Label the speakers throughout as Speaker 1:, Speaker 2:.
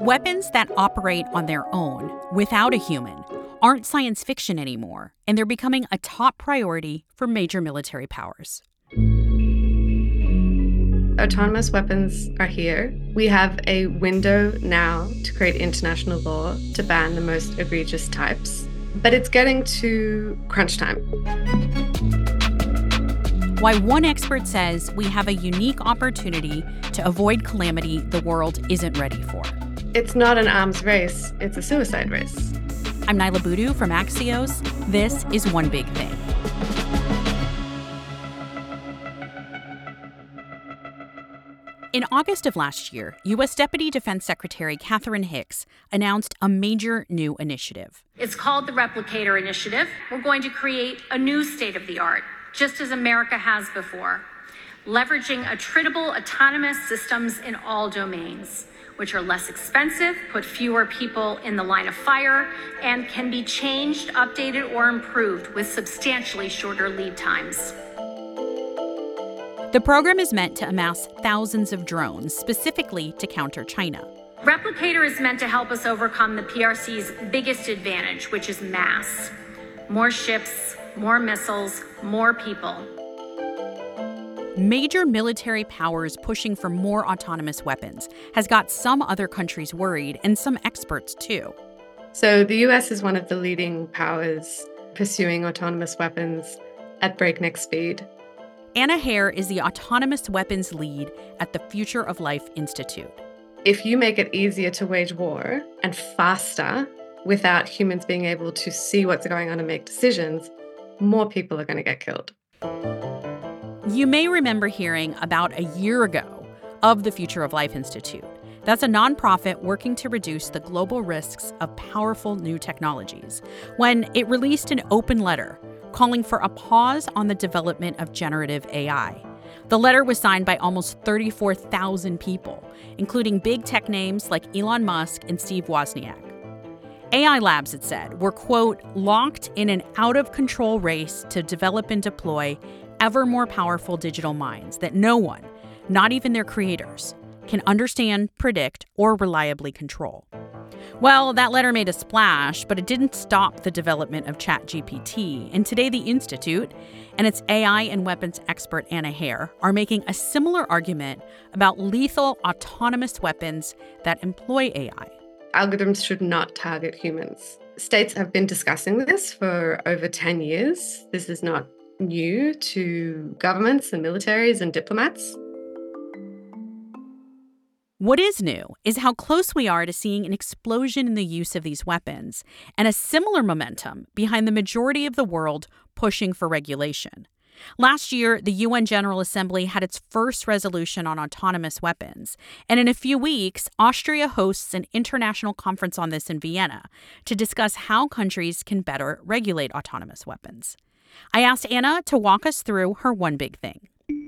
Speaker 1: Weapons that operate on their own, without a human, aren't science fiction anymore, and they're becoming a top priority for major military powers.
Speaker 2: Autonomous weapons are here. We have a window now to create international law to ban the most egregious types, but it's getting to crunch time.
Speaker 1: Why one expert says we have a unique opportunity to avoid calamity the world isn't ready for.
Speaker 2: It's not an arms race, it's a suicide race.
Speaker 1: I'm Niala Boodhoo from Axios. This is One Big Thing. In August of last year, U.S. Deputy Defense Secretary Catherine Hicks announced a major new initiative.
Speaker 3: It's called the Replicator Initiative. We're going to create a new state-of-the-art, just as America has before, leveraging attritable autonomous systems in all domains, which are less expensive, put fewer people in the line of fire, and can be changed, updated, or improved with substantially shorter lead times.
Speaker 1: The program is meant to amass thousands of drones, specifically to counter China.
Speaker 3: Replicator is meant to help us overcome the PRC's biggest advantage, which is mass. More ships, more missiles, more people.
Speaker 1: Major military powers pushing for more autonomous weapons has got some other countries worried, and some experts too.
Speaker 2: So the US is one of the leading powers pursuing autonomous weapons at breakneck speed.
Speaker 1: Anna Hare is the autonomous weapons lead at the Future of Life Institute.
Speaker 2: If you make it easier to wage war and faster without humans being able to see what's going on and make decisions, more people are going to get killed.
Speaker 1: You may remember hearing about a year ago of the Future of Life Institute. That's a nonprofit working to reduce the global risks of powerful new technologies, when it released an open letter calling for a pause on the development of generative AI. The letter was signed by almost 34,000 people, including big tech names like Elon Musk and Steve Wozniak. AI labs, it said, were, quote, locked in an out-of-control race to develop and deploy ever more powerful digital minds that no one, not even their creators, can understand, predict, or reliably control. Well, that letter made a splash, but it didn't stop the development of ChatGPT. And today, the Institute and its AI and weapons expert Anna Hare are making a similar argument about lethal autonomous weapons that employ AI.
Speaker 2: Algorithms should not target humans. States have been discussing this for over 10 years. This is not new to governments and militaries and diplomats.
Speaker 1: What is new is how close we are to seeing an explosion in the use of these weapons and a similar momentum behind the majority of the world pushing for regulation. Last year, the UN General Assembly had its first resolution on autonomous weapons, and in a few weeks, Austria hosts an international conference on this in Vienna to discuss how countries can better regulate autonomous weapons. I asked Anna to walk us through her One Big Thing.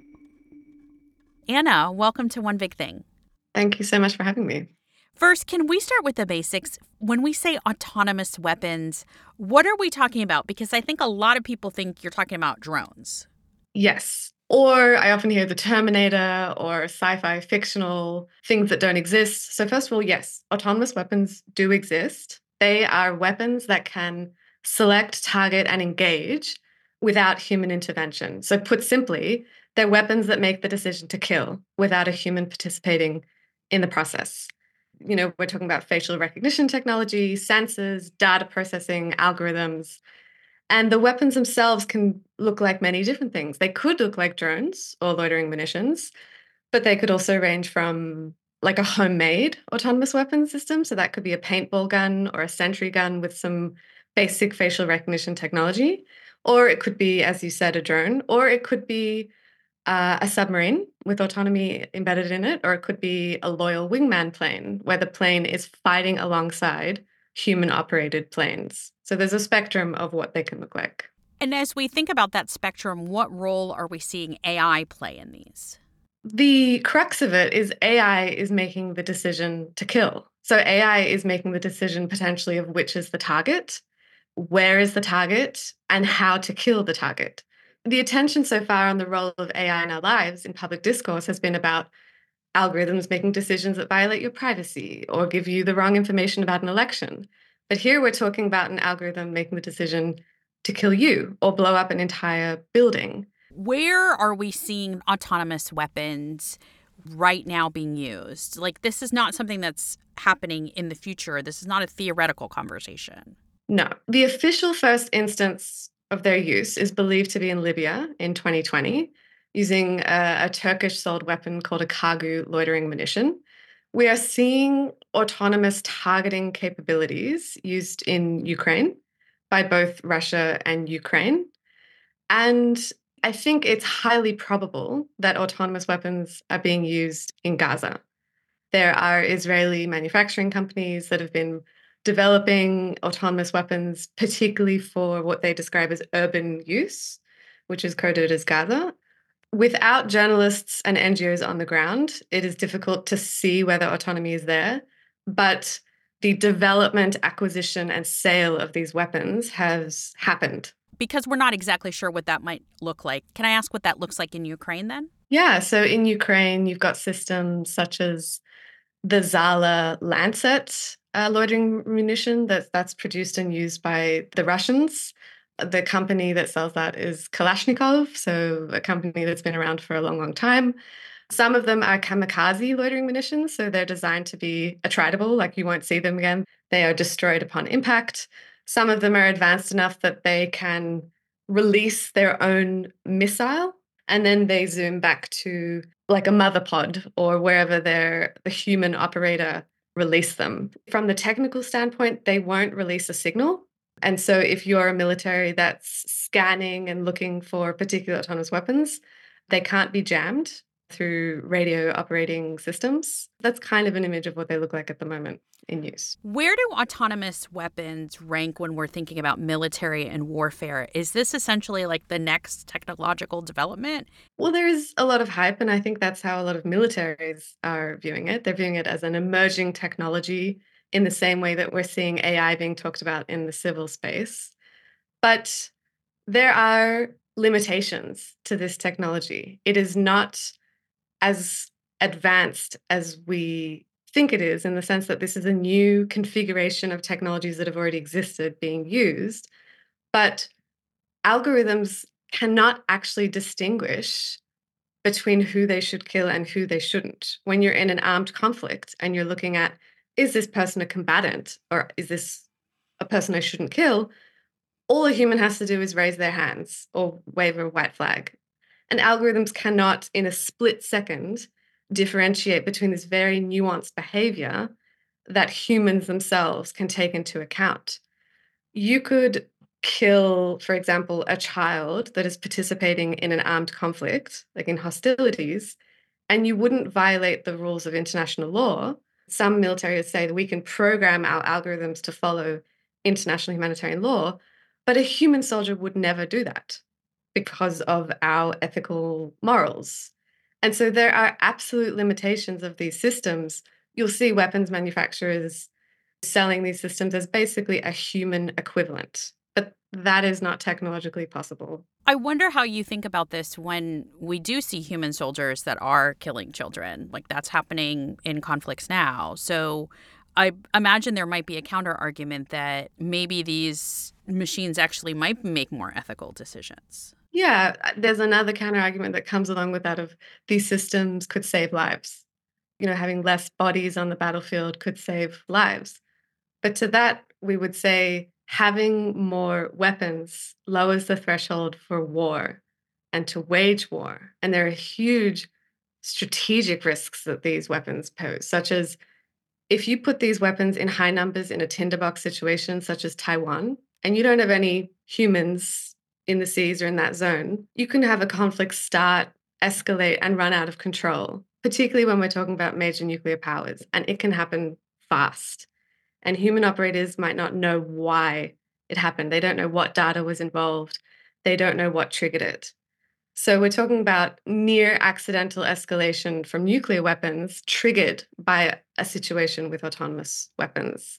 Speaker 1: Anna, welcome to One Big Thing.
Speaker 2: Thank you so much for having me.
Speaker 1: First, can we start with the basics? When we say autonomous weapons, what are we talking about? Because I think a lot of people think you're talking about drones.
Speaker 2: Yes. Or I often hear the Terminator or sci-fi fictional things that don't exist. So first of all, yes, autonomous weapons do exist. They are weapons that can select, target, and engage without human intervention. So put simply, they're weapons that make the decision to kill without a human participating in the process. You know, we're talking about facial recognition technology, sensors, data processing, algorithms. And the weapons themselves can look like many different things. They could look like drones or loitering munitions, but they could also range from like a homemade autonomous weapon system. So that could be a paintball gun or a sentry gun with some basic facial recognition technology. Or it could be, as you said, a drone, or it could be a submarine with autonomy embedded in it, or it could be a loyal wingman plane where the plane is fighting alongside human-operated planes. So there's a spectrum of what they can look like.
Speaker 1: And as we think about that spectrum, what role are we seeing AI play in these?
Speaker 2: The crux of it is AI is making the decision to kill. So AI is making the decision potentially of which is the target, where is the target, and how to kill the target. The attention so far on the role of AI in our lives in public discourse has been about algorithms making decisions that violate your privacy or give you the wrong information about an election. But here we're talking about an algorithm making the decision to kill you or blow up an entire building.
Speaker 1: Where are we seeing autonomous weapons right now being used? Like, this is not something that's happening in the future. This is not a theoretical conversation.
Speaker 2: No. The official first instance of their use is believed to be in Libya in 2020, using a Turkish-sold weapon called a Kargu loitering munition. We are seeing autonomous targeting capabilities used in Ukraine by both Russia and Ukraine. And I think it's highly probable that autonomous weapons are being used in Gaza. There are Israeli manufacturing companies that have been developing autonomous weapons, particularly for what they describe as urban use, which is coded as Gaza. Without journalists and NGOs on the ground, it is difficult to see whether autonomy is there. But the development, acquisition, and sale of these weapons has happened.
Speaker 1: Because we're not exactly sure what that might look like. Can I ask what that looks like in Ukraine then?
Speaker 2: Yeah, so in Ukraine, you've got systems such as the Zala Lancet loitering munition that's produced and used by the Russians. The company that sells that is Kalashnikov, so a company that's been around for a long, long time. Some of them are kamikaze loitering munitions, so they're designed to be attritable, like you won't see them again. They are destroyed upon impact. Some of them are advanced enough that they can release their own missile, and then they zoom back to like a mother pod or wherever the human operator released them. From the technical standpoint, they won't release a signal. And so if you're a military that's scanning and looking for particular autonomous weapons, they can't be jammed through radio operating systems. That's kind of an image of what they look like at the moment in use.
Speaker 1: Where do autonomous weapons rank when we're thinking about military and warfare? Is this essentially like the next technological development?
Speaker 2: Well, there is a lot of hype, and I think that's how a lot of militaries are viewing it. They're viewing it as an emerging technology in the same way that we're seeing AI being talked about in the civil space. But there are limitations to this technology. It is not as advanced as we think it is, in the sense that this is a new configuration of technologies that have already existed being used. But algorithms cannot actually distinguish between who they should kill and who they shouldn't. When you're in an armed conflict and you're looking at, is this person a combatant or is this a person I shouldn't kill? All a human has to do is raise their hands or wave a white flag. And algorithms cannot, in a split second, differentiate between this very nuanced behavior that humans themselves can take into account. You could kill, for example, a child that is participating in an armed conflict, like in hostilities, and you wouldn't violate the rules of international law. Some militaries say that we can program our algorithms to follow international humanitarian law, but a human soldier would never do that because of our ethical morals. And so there are absolute limitations of these systems. You'll see weapons manufacturers selling these systems as basically a human equivalent, but that is not technologically possible.
Speaker 1: I wonder how you think about this when we do see human soldiers that are killing children. Like, that's happening in conflicts now. So I imagine there might be a counter argument that maybe these machines actually might make more ethical decisions.
Speaker 2: Yeah, there's another counter argument that comes along with that of these systems could save lives. Having less bodies on the battlefield could save lives. But to that, we would say having more weapons lowers the threshold for war and to wage war. And there are huge strategic risks that these weapons pose, such as if you put these weapons in high numbers in a tinderbox situation, such as Taiwan, and you don't have any humans in the seas or in that zone, you can have a conflict start, escalate, and run out of control, particularly when we're talking about major nuclear powers. And it can happen fast. And human operators might not know why it happened. They don't know what data was involved. They don't know what triggered it. So we're talking about near accidental escalation from nuclear weapons triggered by a situation with autonomous weapons.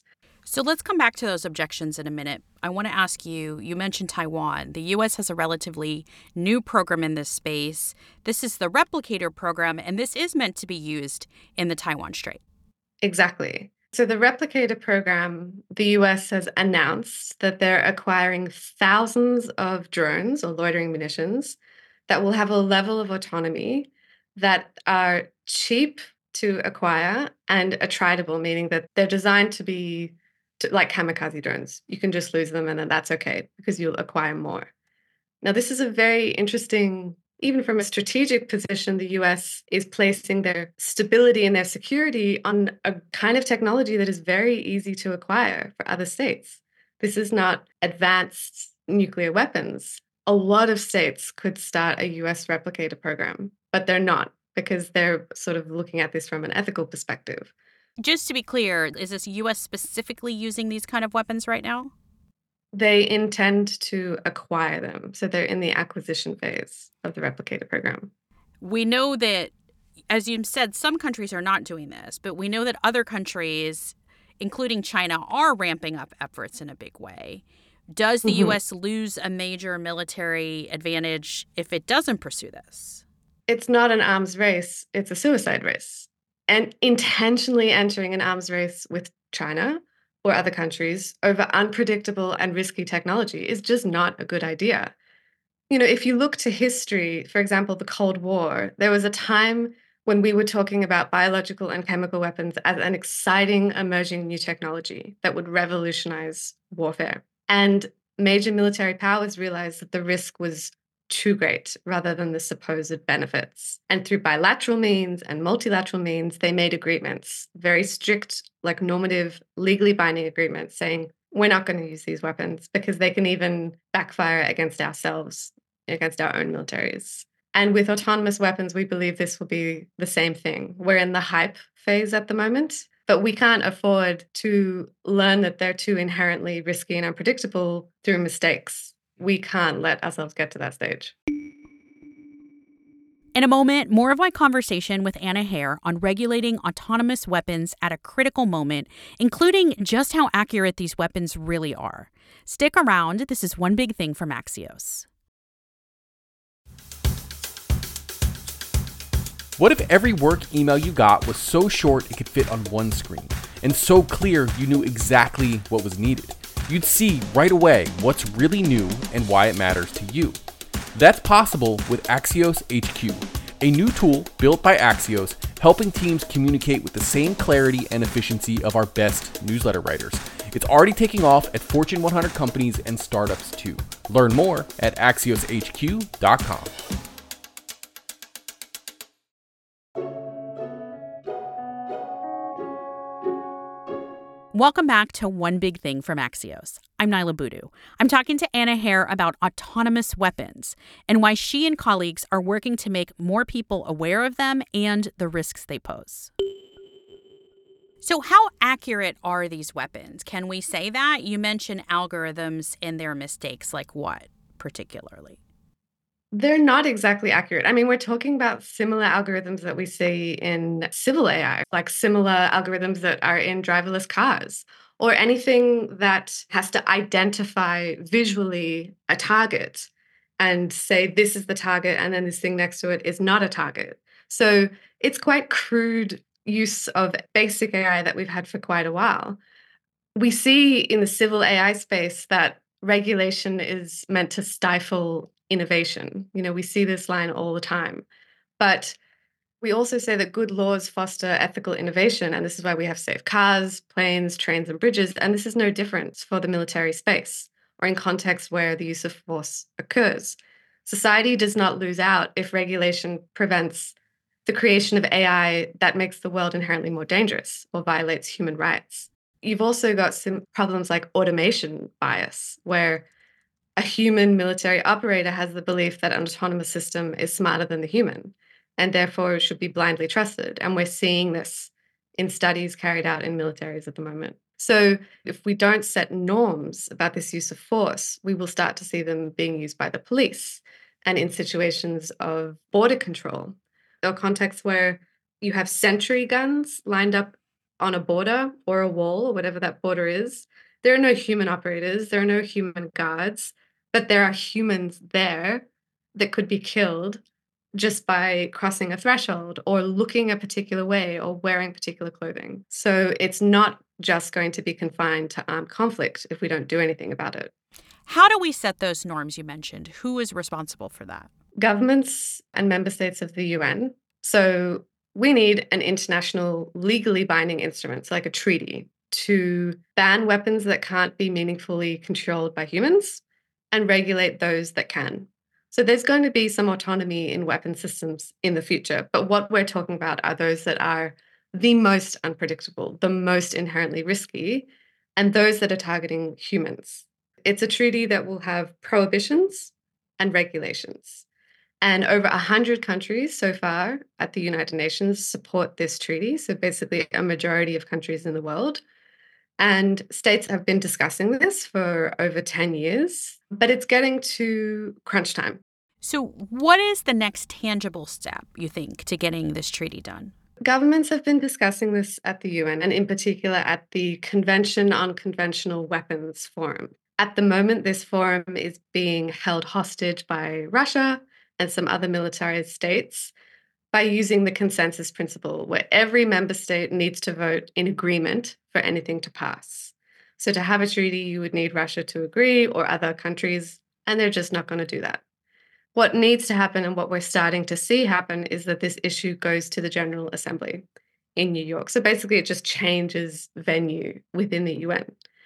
Speaker 1: So let's come back to those objections in a minute. I want to ask you, you mentioned Taiwan. The U.S. has a relatively new program in this space. This is the Replicator program, and this is meant to be used in the Taiwan Strait.
Speaker 2: Exactly. So the Replicator program, the US has announced that they're acquiring thousands of drones or loitering munitions that will have a level of autonomy that are cheap to acquire and attritable, meaning that they're designed to be like kamikaze drones. You can just lose them and then that's okay because you'll acquire more. Now, this is a very interesting, even from a strategic position, the US is placing their stability and their security on a kind of technology that is very easy to acquire for other states. This is not advanced nuclear weapons. A lot of states could start a US replicator program, but they're not because they're sort of looking at this from an ethical perspective.
Speaker 1: Just to be clear, is this U.S. specifically using these kind of weapons right now?
Speaker 2: They intend to acquire them. So they're in the acquisition phase of the replicator program.
Speaker 1: We know that, as you said, some countries are not doing this, but we know that other countries, including China, are ramping up efforts in a big way. Does the U.S. lose a major military advantage if it doesn't pursue this?
Speaker 2: It's not an arms race, it's a suicide race. And intentionally entering an arms race with China or other countries over unpredictable and risky technology is just not a good idea. You know, if you look to history, for example, the Cold War, there was a time when we were talking about biological and chemical weapons as an exciting emerging new technology that would revolutionize warfare. And major military powers realized that the risk was too great rather than the supposed benefits. And through bilateral means and multilateral means, they made agreements, very strict, like normative, legally binding agreements saying, we're not going to use these weapons because they can even backfire against ourselves, against our own militaries. And with autonomous weapons, we believe this will be the same thing. We're in the hype phase at the moment, but we can't afford to learn that they're too inherently risky and unpredictable through mistakes. We can't let ourselves get to that stage.
Speaker 1: In a moment, more of my conversation with Anna Hare on regulating autonomous weapons at a critical moment, including just how accurate these weapons really are. Stick around. This is One Big Thing from Axios.
Speaker 4: What if every work email you got was so short it could fit on one screen, and so clear you knew exactly what was needed? You'd see right away what's really new and why it matters to you. That's possible with Axios HQ, a new tool built by Axios, helping teams communicate with the same clarity and efficiency of our best newsletter writers. It's already taking off at Fortune 100 companies and startups too. Learn more at AxiosHQ.com.
Speaker 1: Welcome back to One Big Thing from Axios. I'm Nyla Boodoo. I'm talking to Anna Hare about autonomous weapons and why she and colleagues are working to make more people aware of them and the risks they pose. So how accurate are these weapons? Can we say that? You mentioned algorithms and their mistakes, like what particularly?
Speaker 2: They're not exactly accurate. I mean, we're talking about similar algorithms that we see in civil AI, like similar algorithms that are in driverless cars, or anything that has to identify visually a target and say, this is the target, and then this thing next to it is not a target. So it's quite crude use of basic AI that we've had for quite a while. We see in the civil AI space that regulation is meant to stifle innovation. You know, we see this line all the time. But we also say that good laws foster ethical innovation. And this is why we have safe cars, planes, trains, and bridges. And this is no different for the military space or in contexts where the use of force occurs. Society does not lose out if regulation prevents the creation of AI that makes the world inherently more dangerous or violates human rights. You've also got some problems like automation bias, where a human military operator has the belief that an autonomous system is smarter than the human and therefore should be blindly trusted. And we're seeing this in studies carried out in militaries at the moment. So if we don't set norms about this use of force, we will start to see them being used by the police and in situations of border control or contexts where you have sentry guns lined up on a border or a wall or whatever that border is, there are no human operators, there are no human guards, but there are humans there that could be killed just by crossing a threshold or looking a particular way or wearing particular clothing. So it's not just going to be confined to armed conflict if we don't do anything about it.
Speaker 1: How do we set those norms you mentioned? Who is responsible for that?
Speaker 2: Governments and member states of the UN. So we need an international legally binding instrument, so like a treaty, to ban weapons that can't be meaningfully controlled by humans and regulate those that can. So there's going to be some autonomy in weapon systems in the future, but what we're talking about are those that are the most unpredictable, the most inherently risky, and those that are targeting humans. It's a treaty that will have prohibitions and regulations. And over 100 countries so far at the United Nations support this treaty. So basically a majority of countries in the world. And states have been discussing this for over 10 years, but it's getting to crunch time.
Speaker 1: So what is the next tangible step, you think, to getting this treaty done?
Speaker 2: Governments have been discussing this at the UN, and in particular at the Convention on Conventional Weapons Forum. At the moment, this forum is being held hostage by Russia and some other militarized states by using the consensus principle, where every member state needs to vote in agreement for anything to pass. So to have a treaty, you would need Russia to agree or other countries, and they're just not going to do that. What needs to happen and what we're starting to see happen is that this issue goes to the General Assembly in New York. So basically, it just changes venue within the UN.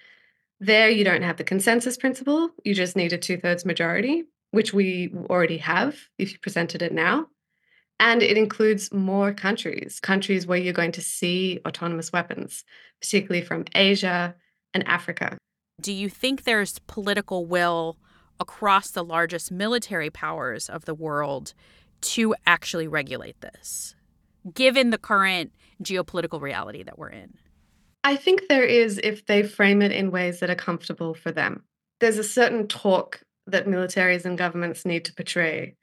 Speaker 2: There, you don't have the consensus principle. You just need a 2/3 majority, which we already have if you presented it now. And it includes more countries where you're going to see autonomous weapons, particularly from Asia and Africa.
Speaker 1: Do you think there's political will across the largest military powers of the world to actually regulate this, given the current geopolitical reality that we're in?
Speaker 2: I think there is if they frame it in ways that are comfortable for them. There's a certain talk that militaries and governments need to portray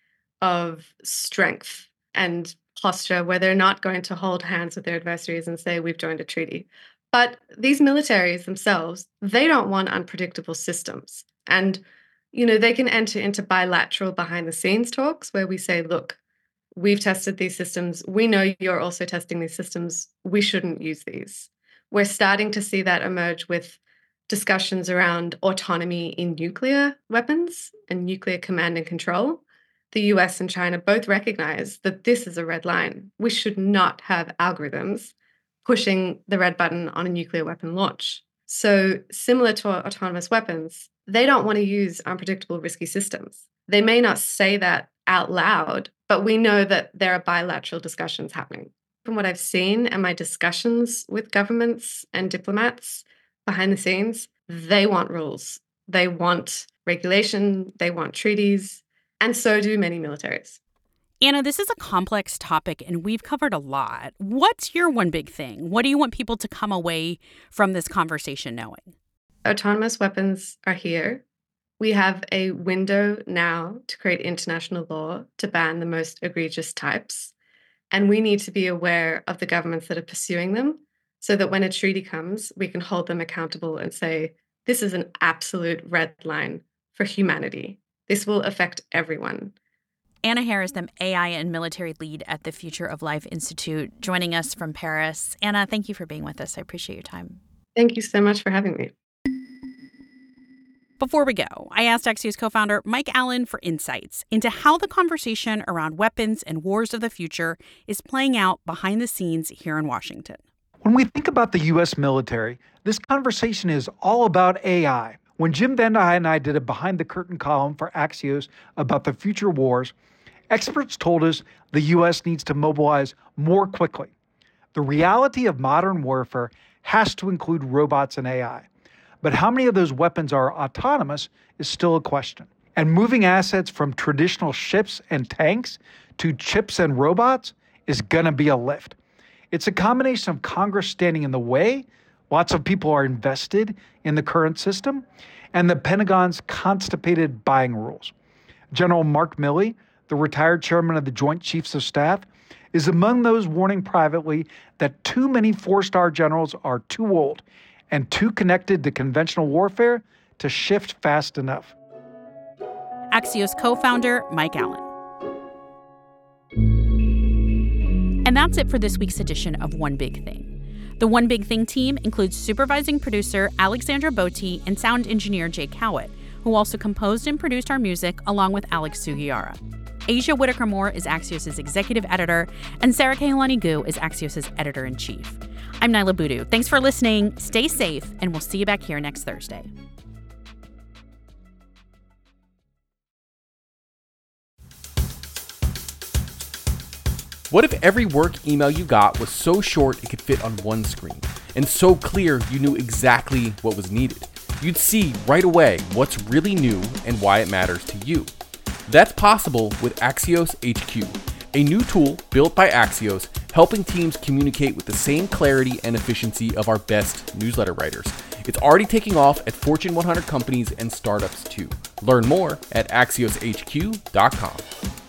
Speaker 2: of strength and posture where they're not going to hold hands with their adversaries and say, we've joined a treaty. But these militaries themselves, they don't want unpredictable systems. And, they can enter into bilateral behind the scenes talks where we say, look, we've tested these systems. We know you're also testing these systems. We shouldn't use these. We're starting to see that emerge with discussions around autonomy in nuclear weapons and nuclear command and control. The US and China both recognize that this is a red line. We should not have algorithms pushing the red button on a nuclear weapon launch. So similar to autonomous weapons, they don't want to use unpredictable, risky systems. They may not say that out loud, but we know that there are bilateral discussions happening. From what I've seen and my discussions with governments and diplomats behind the scenes, they want rules. They want regulation. They want treaties. And so do many militaries.
Speaker 1: Anna, this is a complex topic, and we've covered a lot. What's your one big thing? What do you want people to come away from this conversation knowing?
Speaker 2: Autonomous weapons are here. We have a window now to create international law to ban the most egregious types. And we need to be aware of the governments that are pursuing them so that when a treaty comes, we can hold them accountable and say, this is an absolute red line for humanity. This will affect everyone.
Speaker 1: Anna Harris, the AI and military lead at the Future of Life Institute, joining us from Paris. Anna, thank you for being with us. I appreciate your time.
Speaker 2: Thank you so much for having me.
Speaker 1: Before we go, I asked Axios co-founder Mike Allen for insights into how the conversation around weapons and wars of the future is playing out behind the scenes here in Washington.
Speaker 5: When we think about the U.S. military, this conversation is all about AI. When Jim Vandehei and I did a behind-the-curtain column for Axios about the future wars, experts told us the U.S. needs to mobilize more quickly. The reality of modern warfare has to include robots and AI. But how many of those weapons are autonomous is still a question. And moving assets from traditional ships and tanks to chips and robots is going to be a lift. It's a combination of Congress standing in the way, lots of people are invested in the current system, and the Pentagon's constipated buying rules. General Mark Milley, the retired chairman of the Joint Chiefs of Staff, is among those warning privately that too many 4-star generals are too old and too connected to conventional warfare to shift fast enough.
Speaker 1: Axios co-founder Mike Allen. And that's it for this week's edition of One Big Thing. The One Big Thing team includes supervising producer Alexandra Botti and sound engineer Jay Cowett, who also composed and produced our music along with Alex Sugiura. Asia Whitaker-Moore is Axios' executive editor, and Sarah Kehaulani Gu is Axios' editor-in-chief. I'm Nyla Boodoo. Thanks for listening, stay safe, and we'll see you back here next Thursday.
Speaker 4: What if every work email you got was so short it could fit on one screen, and so clear you knew exactly what was needed? You'd see right away what's really new and why it matters to you. That's possible with Axios HQ, a new tool built by Axios, helping teams communicate with the same clarity and efficiency of our best newsletter writers. It's already taking off at Fortune 100 companies and startups too. Learn more at AxiosHQ.com.